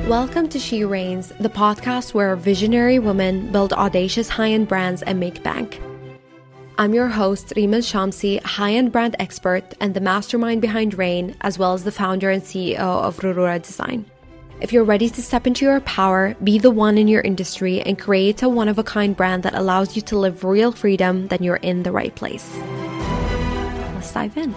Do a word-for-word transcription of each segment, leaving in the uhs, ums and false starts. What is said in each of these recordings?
Welcome to She Reigns, the podcast where visionary women build audacious high-end brands and make bank. I'm your host, Rima Shamsi, high-end brand expert and the mastermind behind Reign, as well as the founder and C E O of Rurura Design. If you're ready to step into your power, be the one in your industry, and create a one-of-a-kind brand that allows you to live real freedom, then you're in the right place. Let's dive in.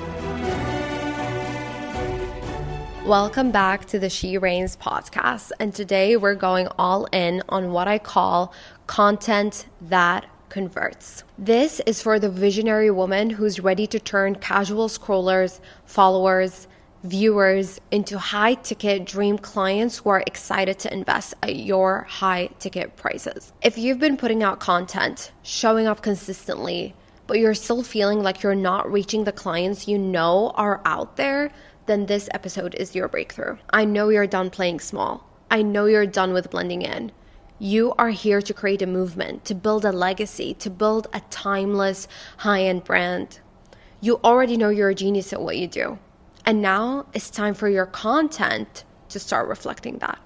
Welcome back to the She Reigns podcast, and today we're going all in on what I call content that converts. This is for the visionary woman who's ready to turn casual scrollers, followers, viewers into high-ticket dream clients who are excited to invest at your high-ticket prices. If you've been putting out content, showing up consistently, but you're still feeling like you're not reaching the clients you know are out there, then this episode is your breakthrough. I know you're done playing small. I know you're done with blending in. You are here to create a movement, to build a legacy, to build a timeless high-end brand. You already know you're a genius at what you do. And now it's time for your content to start reflecting that.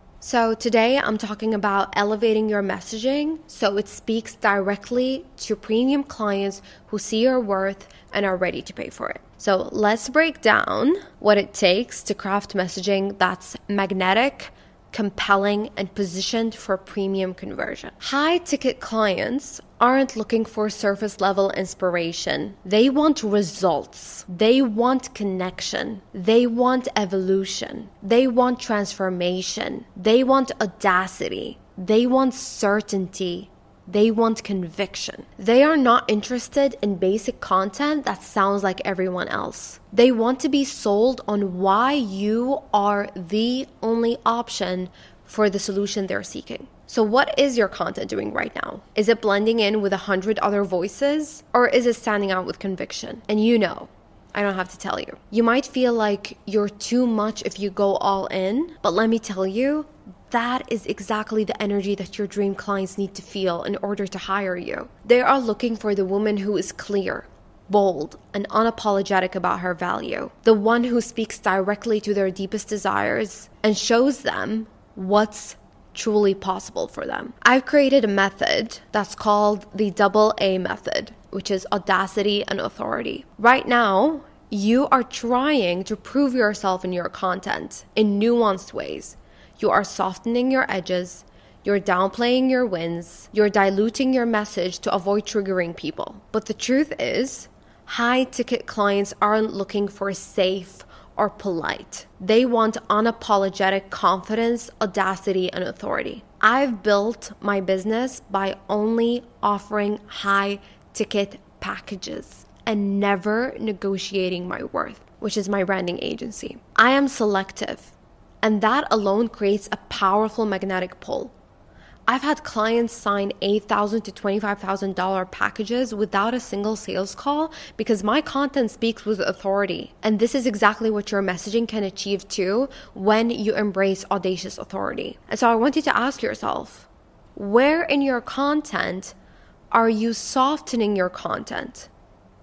So today I'm talking about elevating your messaging so it speaks directly to premium clients who see your worth and are ready to pay for it. So let's break down what it takes to craft messaging that's magnetic, compelling, and positioned for premium conversion. High-ticket clients aren't looking for surface-level inspiration. They want results. They want connection. They want evolution. They want transformation. They want audacity. They want certainty. They want conviction. They are not interested in basic content that sounds like everyone else. They want to be sold on why you are the only option for the solution they're seeking. So what is your content doing right now? Is it blending in with a hundred other voices, or is it standing out with conviction? And you know, I don't have to tell you. You might feel like you're too much if you go all in, but let me tell you, that is exactly the energy that your dream clients need to feel in order to hire you. They are looking for the woman who is clear, bold, and unapologetic about her value. The one who speaks directly to their deepest desires and shows them what's truly possible for them. I've created a method that's called the double A method, which is audacity and authority. Right now, you are trying to prove yourself in your content in nuanced ways. You are softening your edges, you're downplaying your wins, you're diluting your message to avoid triggering people. But the truth is, high-ticket clients aren't looking for safe or polite. They want unapologetic confidence, audacity, and authority. I've built my business by only offering high-ticket packages and never negotiating my worth, which is my branding agency. I am selective. And that alone creates a powerful magnetic pull. I've had clients sign eight thousand dollars to twenty-five thousand dollars packages without a single sales call because my content speaks with authority. And this is exactly what your messaging can achieve too when you embrace audacious authority. And so I want you to ask yourself, where in your content are you softening your content,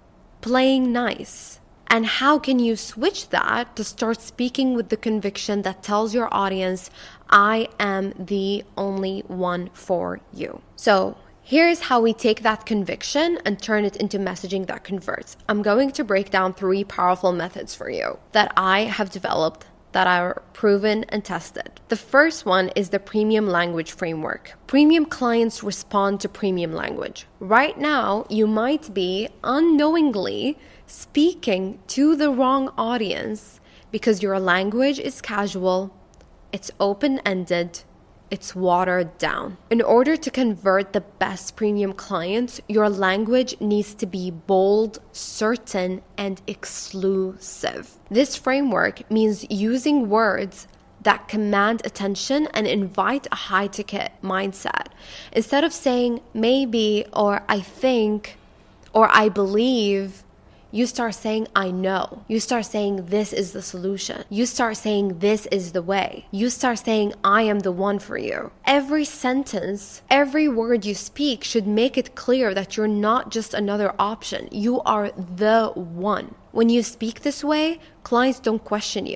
playing nice? And how can you switch that to start speaking with the conviction that tells your audience, I am the only one for you? So here's how we take that conviction and turn it into messaging that converts. I'm going to break down three powerful methods for you that I have developed that are proven and tested. The first one is the premium language framework. Premium clients respond to premium language. Right now, you might be unknowingly speaking to the wrong audience because your language is casual, it's open-ended, it's watered down. In order to convert the best premium clients, your language needs to be bold, certain, and exclusive. This framework means using words that command attention and invite a high-ticket mindset. Instead of saying maybe, or I think, or I believe, you start saying, I know. You start saying, this is the solution. You start saying, this is the way. You start saying, I am the one for you. Every sentence, every word you speak should make it clear that you're not just another option. You are the one. When you speak this way, clients don't question you.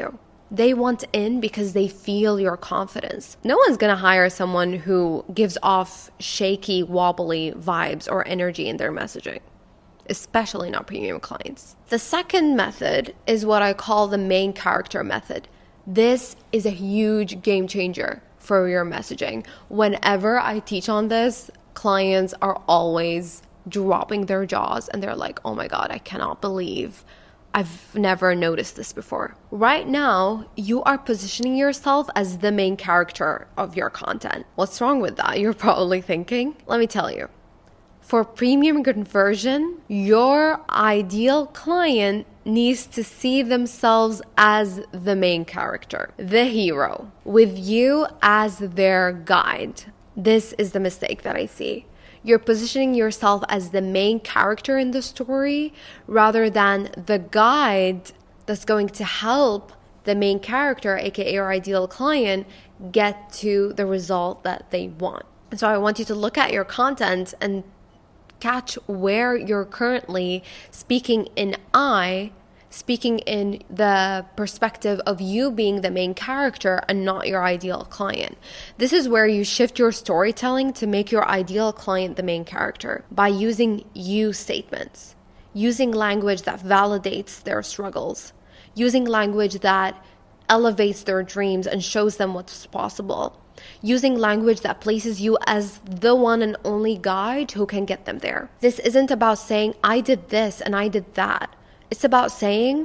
They want in because they feel your confidence. No one's going to hire someone who gives off shaky, wobbly vibes or energy in their messaging, especially not premium clients. The second method is what I call the main character method. This is a huge game changer for your messaging. Whenever I teach on this, clients are always dropping their jaws and they're like, oh my God, I cannot believe I've never noticed this before. Right now, you are positioning yourself as the main character of your content. What's wrong with that? You're probably thinking. Let me tell you. For premium conversion, your ideal client needs to see themselves as the main character, the hero, with you as their guide. This is the mistake that I see. You're positioning yourself as the main character in the story rather than the guide that's going to help the main character, aka your ideal client, get to the result that they want. And so I want you to look at your content and catch where you're currently speaking in I, speaking in the perspective of you being the main character and not your ideal client. This is where you shift your storytelling to make your ideal client the main character by using you statements, using language that validates their struggles, using language that elevates their dreams and shows them what's possible, using language that places you as the one and only guide who can get them there. This isn't about saying, I did this and I did that. It's about saying,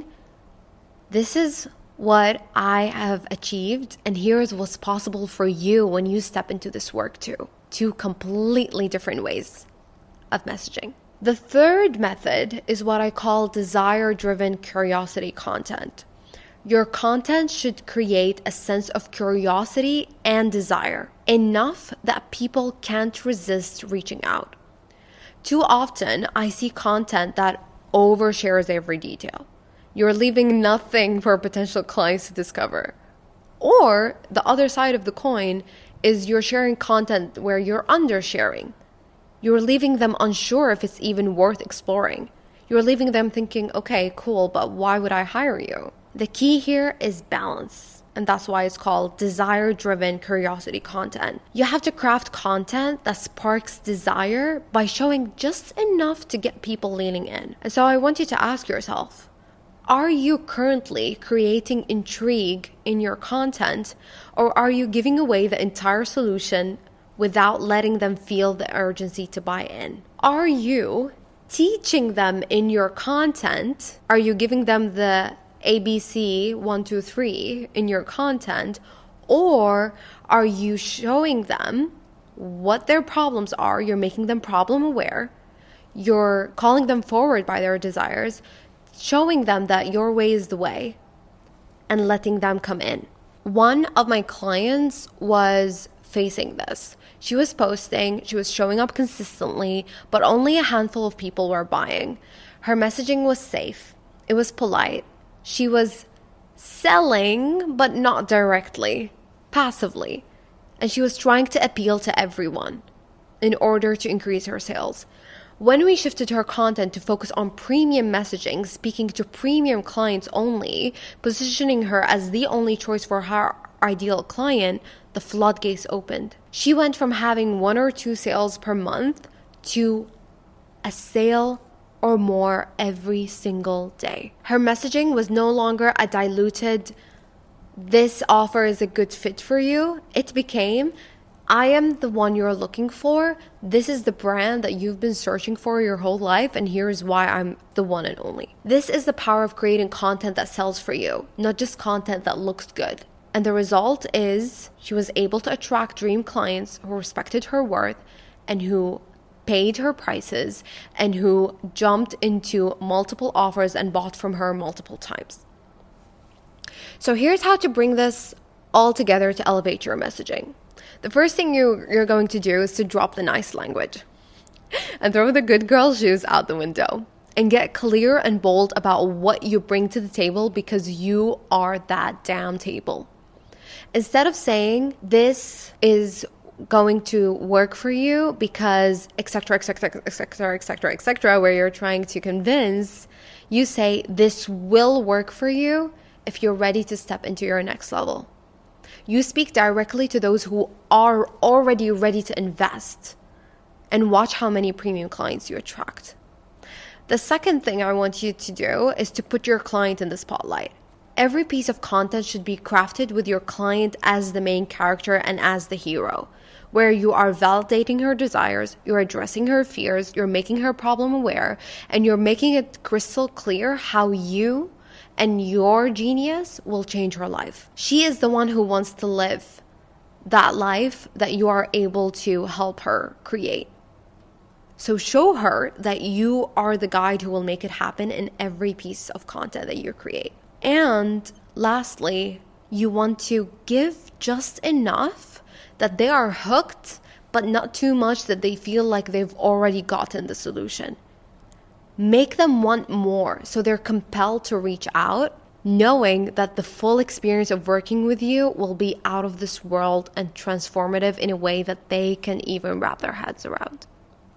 this is what I have achieved, and here's what's possible for you when you step into this work too. Two completely different ways of messaging. The third method is what I call desire-driven curiosity content. Your content should create a sense of curiosity and desire, enough that people can't resist reaching out. Too often, I see content that overshares every detail. You're leaving nothing for potential clients to discover. Or the other side of the coin is you're sharing content where you're undersharing. You're leaving them unsure if it's even worth exploring. You're leaving them thinking, okay, cool, but why would I hire you? The key here is balance. And that's why it's called desire-driven curiosity content. You have to craft content that sparks desire by showing just enough to get people leaning in. And so I want you to ask yourself, are you currently creating intrigue in your content, or are you giving away the entire solution without letting them feel the urgency to buy in? Are you teaching them in your content? Are you giving them the A B C one, two, three in your content, or are you showing them what their problems are? You're making them problem aware. You're calling them forward by their desires, showing them that your way is the way, and letting them come in. One of my clients was facing this. She was posting, she was showing up consistently, but only a handful of people were buying. Her messaging was safe. It was polite. She was selling, but not directly, passively. And she was trying to appeal to everyone in order to increase her sales. When we shifted her content to focus on premium messaging, speaking to premium clients only, positioning her as the only choice for her ideal client, the floodgates opened. She went from having one or two sales per month to a sale or more every single day. Her messaging was no longer a diluted, this offer is a good fit for you. It became, I am the one you're looking for. This is the brand that you've been searching for your whole life, and here's why I'm the one and only. This is the power of creating content that sells for you, not just content that looks good. And the result is she was able to attract dream clients who respected her worth and who paid her prices and who jumped into multiple offers and bought from her multiple times. So here's how to bring this all together to elevate your messaging. The first thing you, you're going to do is to drop the nice language and throw the good girl shoes out the window and get clear and bold about what you bring to the table, because you are that damn table. Instead of saying this is going to work for you because et cetera, et cetera, et cetera, et cetera, et cetera, where you're trying to convince, you say this will work for you if you're ready to step into your next level. You speak directly to those who are already ready to invest, and watch how many premium clients you attract. The second thing I want you to do is to put your client in the spotlight. Every piece of content should be crafted with your client as the main character and as the hero, where you are validating her desires, you're addressing her fears, you're making her problem aware, and you're making it crystal clear how you and your genius will change her life. She is the one who wants to live that life that you are able to help her create. So show her that you are the guide who will make it happen in every piece of content that you create. And lastly, you want to give just enough that they are hooked, but not too much that they feel like they've already gotten the solution. Make them want more so they're compelled to reach out, knowing that the full experience of working with you will be out of this world and transformative in a way that they can even wrap their heads around.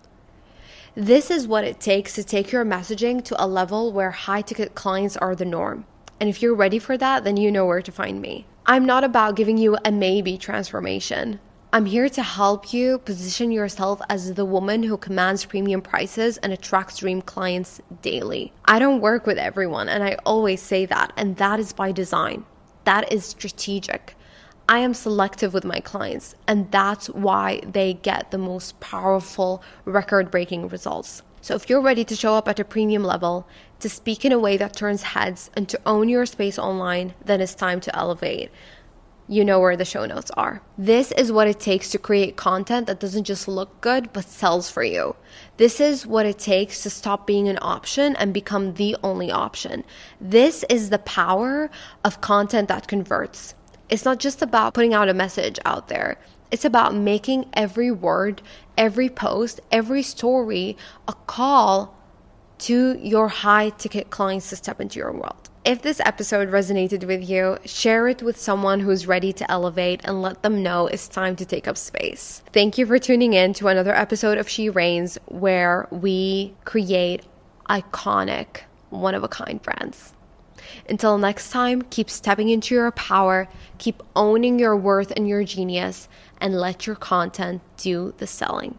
This is what it takes to take your messaging to a level where high-ticket clients are the norm. And if you're ready for that, then you know where to find me. I'm not about giving you a maybe transformation. I'm here to help you position yourself as the woman who commands premium prices and attracts dream clients daily. I don't work with everyone, and I always say that, and that is by design. That is strategic. I am selective with my clients, and that's why they get the most powerful, record-breaking results. So if you're ready to show up at a premium level, to speak in a way that turns heads, and to own your space online, then it's time to elevate. You know where the show notes are. This is what it takes to create content that doesn't just look good, but sells for you. This is what it takes to stop being an option and become the only option. This is the power of content that converts. It's not just about putting out a message out there. It's about making every word, every post, every story a call to your high-ticket clients to step into your world. If this episode resonated with you, share it with someone who's ready to elevate and let them know it's time to take up space. Thank you for tuning in to another episode of She Reigns, where we create iconic, one-of-a-kind brands. Until next time, keep stepping into your power, keep owning your worth and your genius, and let your content do the selling.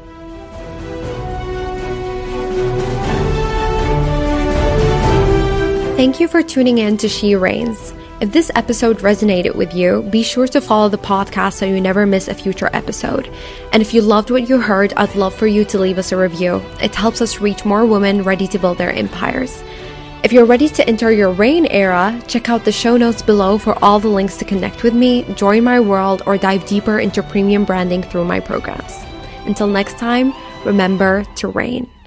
Thank you for tuning in to She Reigns. If this episode resonated with you, be sure to follow the podcast so you never miss a future episode. And if you loved what you heard, I'd love for you to leave us a review. It helps us reach more women ready to build their empires. If you're ready to enter your reign era, check out the show notes below for all the links to connect with me, join my world, or dive deeper into premium branding through my programs. Until next time, remember to reign.